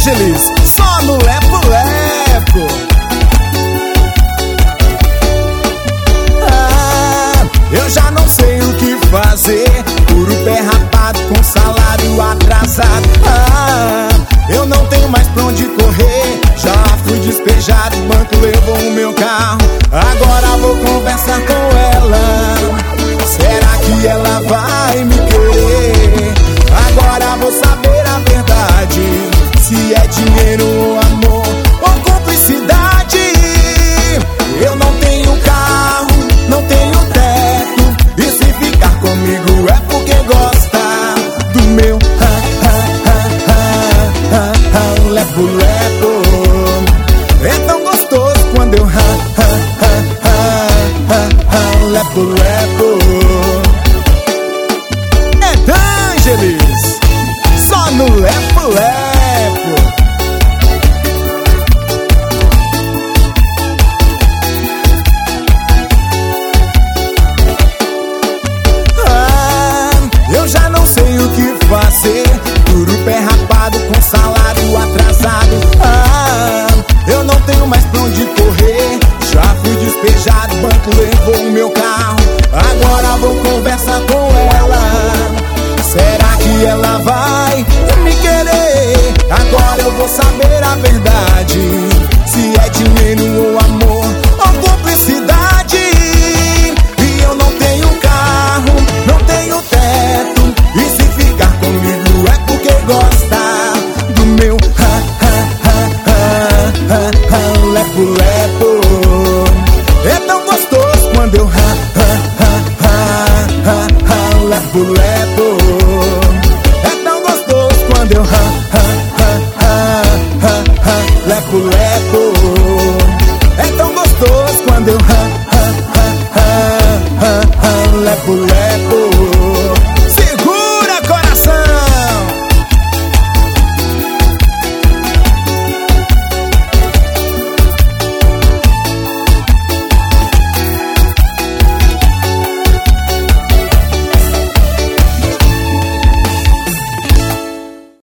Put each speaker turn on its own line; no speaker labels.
Ângeles, só no lepo-lepo. Eu já não sei o que fazer, puro pé rapado com salário atrasado. Eu não tenho mais pra onde correr, já fui despejado, o banco levou o meu carro. Agora vou conversar com ela, será que ela vai me querer? Agora vou saber a verdade, se é dinheiro ou amor ou cumplicidade. Eu não tenho carro, não tenho teto, e se ficar comigo é porque gosta do meu lepo-lepo. É tão gostoso quando eu lepo-lepo. É D'Angelis, só no lepo-lepo. Eu já não sei o que fazer, duro pé rapado com salário atrasado. Eu não tenho mais pra onde correr, já fui despejado, o banco levou o meu carro. Agora vou conversar com ela, será que ela vai me querer? Agora eu vou saber a verdade, se é dinheiro ou amor ou cumplicidade. E eu não tenho carro, não tenho teto, e se ficar comigo é porque gosta do meu lepo-lepo. É tão gostoso quando eu lepo-lepo. É tão gostoso quando eu lepo-lepo.